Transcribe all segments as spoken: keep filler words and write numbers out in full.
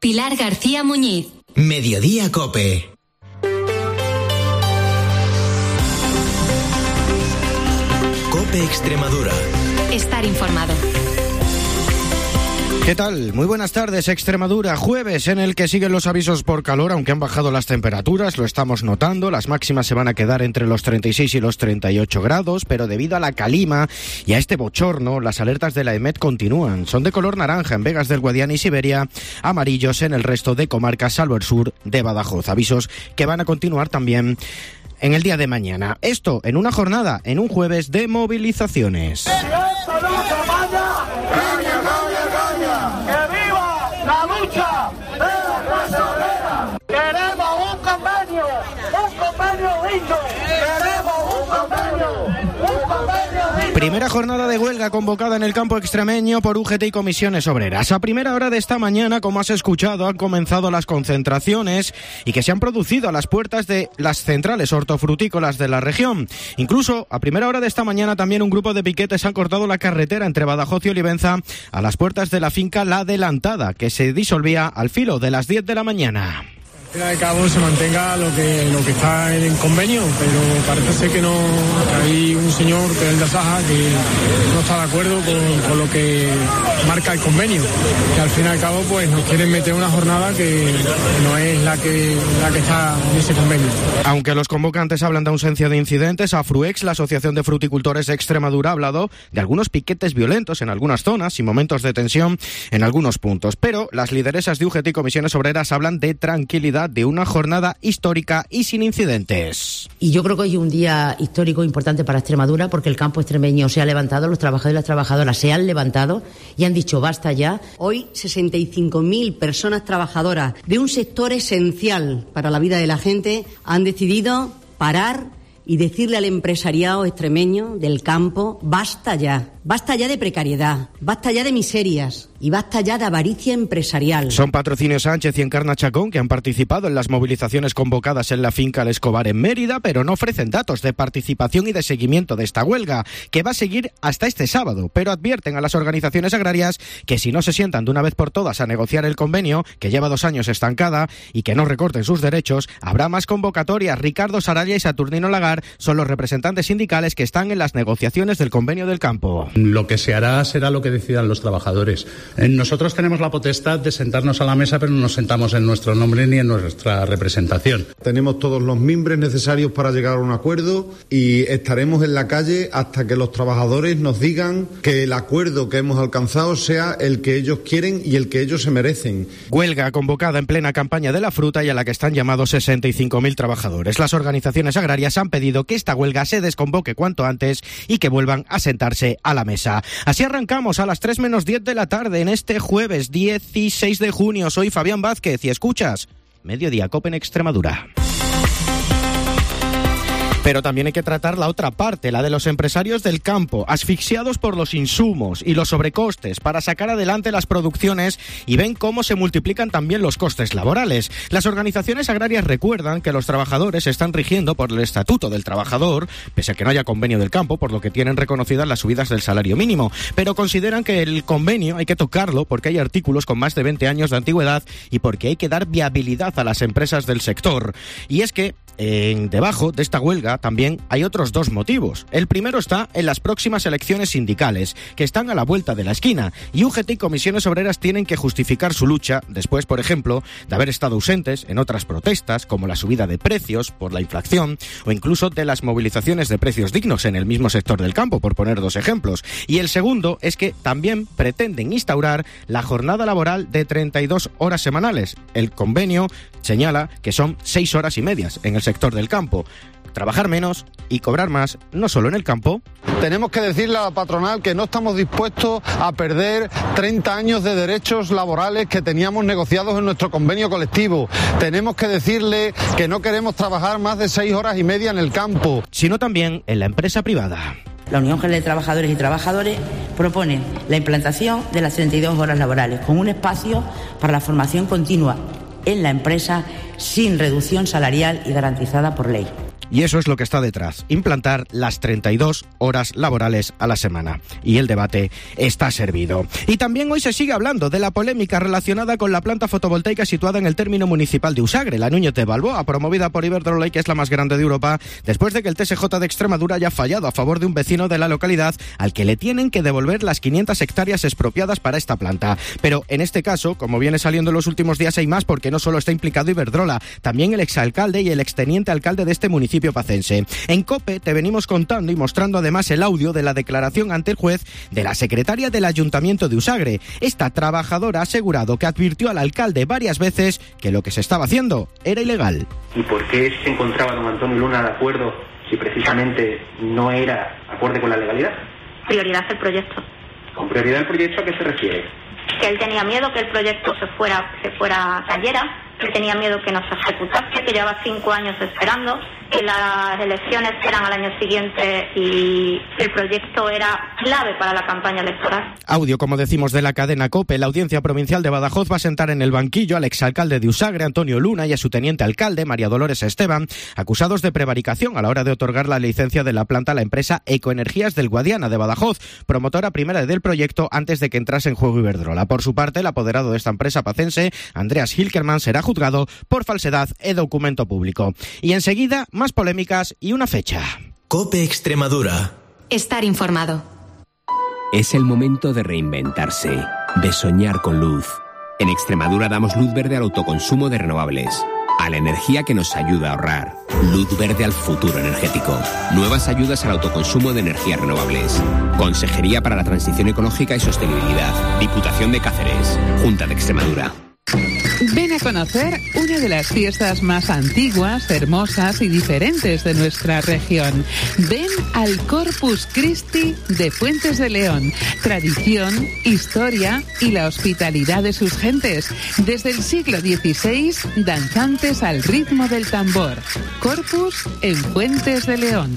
Pilar García Muñiz. Mediodía COPE. COPE Extremadura. Estar informado. ¿Qué tal? Muy buenas tardes, Extremadura. Jueves en el que siguen los avisos por calor, aunque han bajado las temperaturas, lo estamos notando. Las máximas se van a quedar entre los treinta y seis y los treinta y ocho grados, pero debido a la calima y a este bochorno, las alertas de la EMET continúan. Son de color naranja en Vegas del Guadiana y Siberia, amarillos en el resto de comarcas, salvo el sur de Badajoz. Avisos que van a continuar también en el día de mañana. Esto en una jornada, en un jueves de movilizaciones. ¡Queremos un convenio! ¡Un convenio digno! ¡Queremos un convenio! ¡Un convenio digno! Primera jornada de huelga convocada en el campo extremeño por U G T y comisiones obreras. A primera hora de esta mañana, como has escuchado, han comenzado las concentraciones y que se han producido a las puertas de las centrales hortofrutícolas de la región. Incluso a primera hora de esta mañana también un grupo de piquetes han cortado la carretera entre Badajoz y Olivenza a las puertas de la finca La Adelantada, que se disolvía al filo de las diez de la mañana. Al fin y al cabo se mantenga lo que lo que está en el convenio, pero parece ser que no, que hay un señor que es el de Asaja que no está de acuerdo con, con lo que marca el convenio, que al fin y al cabo pues nos quieren meter una jornada que no es la que la que está en ese convenio. Aunque los convocantes hablan de ausencia de incidentes, AFRUEX, la Asociación de Fruticultores de Extremadura, ha hablado de algunos piquetes violentos en algunas zonas y momentos de tensión en algunos puntos, pero las lideresas de U G T y comisiones obreras hablan de tranquilidad, de una jornada histórica y sin incidentes. Y yo creo que hoy es un día histórico importante para Extremadura porque el campo extremeño se ha levantado, los trabajadores y las trabajadoras se han levantado y han dicho basta ya. Hoy sesenta y cinco mil personas trabajadoras de un sector esencial para la vida de la gente han decidido parar y decirle al empresariado extremeño del campo basta ya. Basta ya de precariedad, basta ya de miserias y basta ya de avaricia empresarial. Son Patrocinio Sánchez y Encarna Chacón que han participado en las movilizaciones convocadas en la finca El Escobar en Mérida, pero no ofrecen datos de participación y de seguimiento de esta huelga, que va a seguir hasta este sábado, pero advierten a las organizaciones agrarias que si no se sientan de una vez por todas a negociar el convenio, que lleva dos años estancada, y que no recorten sus derechos, habrá más convocatorias. Ricardo Sarabia y Saturnino Lagar son los representantes sindicales que están en las negociaciones del convenio del campo. Lo que se hará será lo que decidan los trabajadores. Nosotros tenemos la potestad de sentarnos a la mesa, pero no nos sentamos en nuestro nombre ni en nuestra representación. Tenemos todos los mimbres necesarios para llegar a un acuerdo y estaremos en la calle hasta que los trabajadores nos digan que el acuerdo que hemos alcanzado sea el que ellos quieren y el que ellos se merecen. Huelga convocada en plena campaña de la fruta y a la que están llamados sesenta y cinco mil trabajadores. Las organizaciones agrarias han pedido que esta huelga se desconvoque cuanto antes y que vuelvan a sentarse a la mesa. Así arrancamos a las tres menos diez de la tarde en este jueves dieciséis de junio. Soy Fabián Vázquez y escuchas Mediodía COPE en Extremadura. Pero también hay que tratar la otra parte, la de los empresarios del campo, asfixiados por los insumos y los sobrecostes para sacar adelante las producciones, y ven cómo se multiplican también los costes laborales. Las organizaciones agrarias recuerdan que los trabajadores se están rigiendo por el Estatuto del Trabajador, pese a que no haya convenio del campo, por lo que tienen reconocidas las subidas del salario mínimo, pero consideran que el convenio hay que tocarlo porque hay artículos con más de veinte años de antigüedad y porque hay que dar viabilidad a las empresas del sector. Y es que en debajo de esta huelga también hay otros dos motivos. El primero está en las próximas elecciones sindicales, que están a la vuelta de la esquina, y U G T y comisiones obreras tienen que justificar su lucha después, por ejemplo, de haber estado ausentes en otras protestas, como la subida de precios por la inflación, o incluso de las movilizaciones de precios dignos en el mismo sector del campo, por poner dos ejemplos. Y el segundo es que también pretenden instaurar la jornada laboral de treinta y dos horas semanales. El convenio señala que son seis horas y medias en el sector del campo. Trabajar menos y cobrar más, no solo en el campo. Tenemos que decirle a la patronal que no estamos dispuestos a perder treinta años de derechos laborales que teníamos negociados en nuestro convenio colectivo. Tenemos que decirle que no queremos trabajar más de seis horas y media en el campo. Sino también en la empresa privada. La Unión General de Trabajadores y Trabajadores propone la implantación de las treinta y dos horas laborales, con un espacio para la formación continua en la empresa sin reducción salarial y garantizada por ley. Y eso es lo que está detrás, implantar las treinta y dos horas laborales a la semana. Y el debate está servido. Y también hoy se sigue hablando de la polémica relacionada con la planta fotovoltaica situada en el término municipal de Usagre, la Núñez de Balboa, promovida por Iberdrola y que es la más grande de Europa, después de que el T S J de Extremadura haya fallado a favor de un vecino de la localidad al que le tienen que devolver las quinientas hectáreas expropiadas para esta planta. Pero en este caso, como viene saliendo en los últimos días, hay más porque no solo está implicado Iberdrola, también el exalcalde y el exteniente alcalde de este municipio pacense. En COPE te venimos contando y mostrando además el audio de la declaración ante el juez de la secretaria del Ayuntamiento de Usagre. Esta trabajadora ha asegurado que advirtió al alcalde varias veces que lo que se estaba haciendo era ilegal. ¿Y por qué se encontraba don Antonio Luna de acuerdo si precisamente no era acorde con la legalidad? Prioridad el proyecto. ¿Con prioridad el proyecto a qué se refiere? Que él tenía miedo que el proyecto se fuera, se fuera cayera, que tenía miedo que no se ejecutase, que llevaba cinco años esperando, que las elecciones eran al año siguiente y el proyecto era clave para la campaña electoral. Audio, como decimos, de la cadena COPE. La Audiencia Provincial de Badajoz va a sentar en el banquillo al exalcalde de Usagre, Antonio Luna, y a su teniente alcalde, María Dolores Esteban, acusados de prevaricación a la hora de otorgar la licencia de la planta a la empresa Ecoenergías del Guadiana de Badajoz, promotora primera del proyecto antes de que entrase en juego Iberdrola. Por su parte, el apoderado de esta empresa pacense, Andreas Hilkerman, será juzgado por falsedad e documento público. Y enseguida, más polémicas y una fecha. COPE Extremadura. Estar informado. Es el momento de reinventarse, de soñar con luz. En Extremadura damos luz verde al autoconsumo de renovables, a la energía que nos ayuda a ahorrar. Luz verde al futuro energético. Nuevas ayudas al autoconsumo de energías renovables. Consejería para la Transición Ecológica y Sostenibilidad. Diputación de Cáceres. Junta de Extremadura. Ven a conocer una de las fiestas más antiguas, hermosas y diferentes de nuestra región. Ven al Corpus Christi de Fuentes de León. Tradición, historia y la hospitalidad de sus gentes. Desde el siglo dieciséis, danzantes al ritmo del tambor. Corpus en Fuentes de León.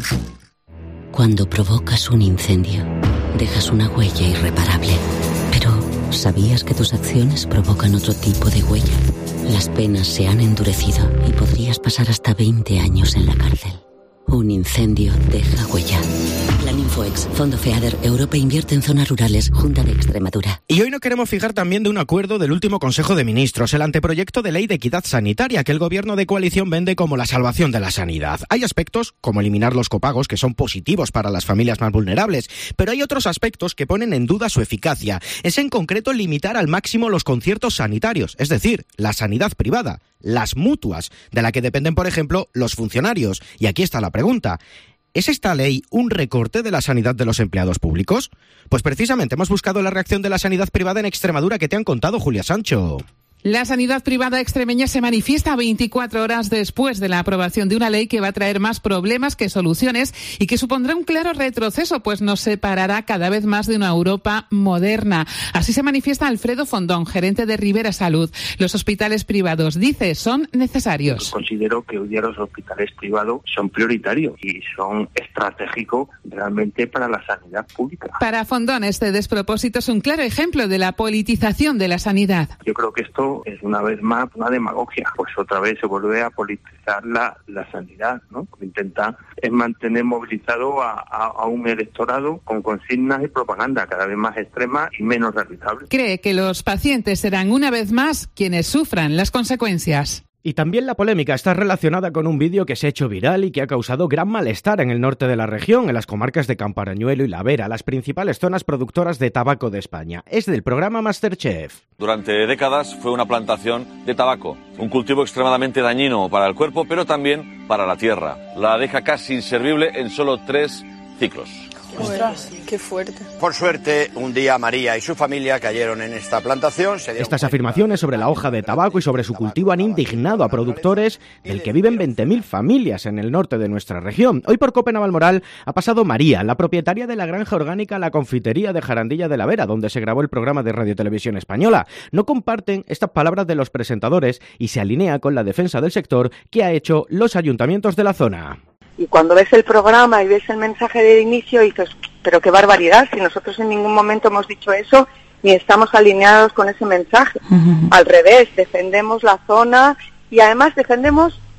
Cuando provocas un incendio, dejas una huella irreparable. Pero ¿sabías que tus acciones provocan otro tipo de huella? Las penas se han endurecido y podrías pasar hasta veinte años en la cárcel. Un incendio deja huella. Plan Infoex, Fondo FEADER, Europa invierte en zonas rurales, Junta de Extremadura. Y hoy nos queremos fijar también de un acuerdo del último Consejo de Ministros, el anteproyecto de ley de equidad sanitaria que el gobierno de coalición vende como la salvación de la sanidad. Hay aspectos como eliminar los copagos que son positivos para las familias más vulnerables, pero hay otros aspectos que ponen en duda su eficacia. Es en concreto limitar al máximo los conciertos sanitarios, es decir, la sanidad privada, las mutuas, de la que dependen, por ejemplo, los funcionarios. Y aquí está la pregunta. ¿Es esta ley un recorte de la sanidad de los empleados públicos? Pues precisamente hemos buscado la reacción de la sanidad privada en Extremadura que te han contado, Julia Sancho. La sanidad privada extremeña se manifiesta veinticuatro horas después de la aprobación de una ley que va a traer más problemas que soluciones y que supondrá un claro retroceso, pues nos separará cada vez más de una Europa moderna. Así se manifiesta Alfredo Fondón, gerente de Rivera Salud. Los hospitales privados, dice, son necesarios. Considero que hoy día los hospitales privados son prioritarios y son estratégicos realmente para la sanidad pública. Para Fondón, este despropósito es un claro ejemplo de la politización de la sanidad. Yo creo que esto es una vez más una demagogia, pues otra vez se vuelve a politizar la, la sanidad, ¿no? Lo que intenta es mantener movilizado a, a, a un electorado con consignas y propaganda cada vez más extrema y menos realizable. Cree que los pacientes serán una vez más quienes sufran las consecuencias. Y también la polémica está relacionada con un vídeo que se ha hecho viral y que ha causado gran malestar en el norte de la región, en las comarcas de Camparañuelo y La Vera, las principales zonas productoras de tabaco de España. Es del programa MasterChef. Durante décadas fue una plantación de tabaco, un cultivo extremadamente dañino para el cuerpo, pero también para la tierra. La deja casi inservible en solo tres ciclos. Ostras, qué fuerte. Por suerte, un día María y su familia cayeron en esta plantación. Se Estas afirmaciones sobre la hoja de tabaco y sobre su cultivo han indignado a productores del que viven veinte mil familias en el norte de nuestra región. Hoy por COPE Navalmoral ha pasado María, la propietaria de la granja orgánica La Confitería de Jarandilla de la Vera, donde se grabó el programa de Radio Televisión Española. No comparten estas palabras de los presentadores y se alinea con la defensa del sector que ha hecho los ayuntamientos de la zona. Y cuando ves el programa y ves el mensaje de inicio dices, pero qué barbaridad, si nosotros en ningún momento hemos dicho eso ni estamos alineados con ese mensaje. Uh-huh. Al revés, defendemos la zona y además defendemos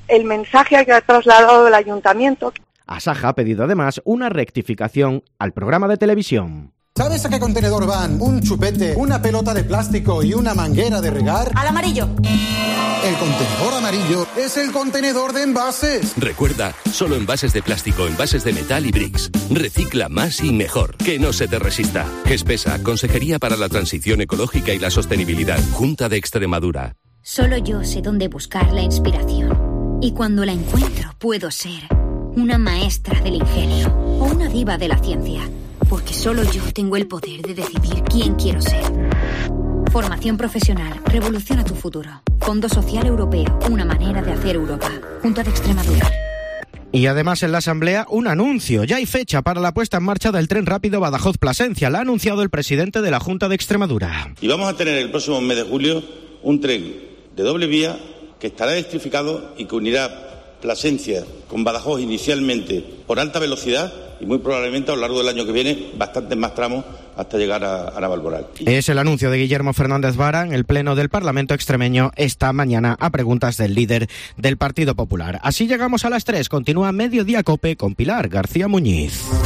el mensaje que ha trasladado el ayuntamiento. Asaja ha pedido además una rectificación al programa de televisión. ¿Sabes a qué contenedor van un chupete, una pelota de plástico y una manguera de regar? Al amarillo. El contenedor amarillo es el contenedor de envases. Recuerda, solo envases de plástico, envases de metal y bricks. Recicla más y mejor. Que no se te resista. GESPESA, Consejería para la Transición Ecológica y la Sostenibilidad. Junta de Extremadura. Solo yo sé dónde buscar la inspiración. Y cuando la encuentro, puedo ser una maestra del ingenio o una diva de la ciencia. Porque solo yo tengo el poder de decidir quién quiero ser. Formación profesional. Revoluciona tu futuro. Fondo Social Europeo. Una manera de hacer Europa. Junta de Extremadura. Y además en la Asamblea un anuncio. Ya hay fecha para la puesta en marcha del tren rápido Badajoz-Plasencia. La ha anunciado el presidente de la Junta de Extremadura. Y vamos a tener el próximo mes de julio un tren de doble vía que estará electrificado y que unirá Plasencia con Badajoz inicialmente por alta velocidad y muy probablemente a lo largo del año que viene bastantes más tramos hasta llegar a, a Navalmoral. Es el anuncio de Guillermo Fernández Vara en el Pleno del Parlamento extremeño esta mañana a preguntas del líder del Partido Popular. Así llegamos a las tres. Continúa Mediodía Cope con Pilar García Muñiz.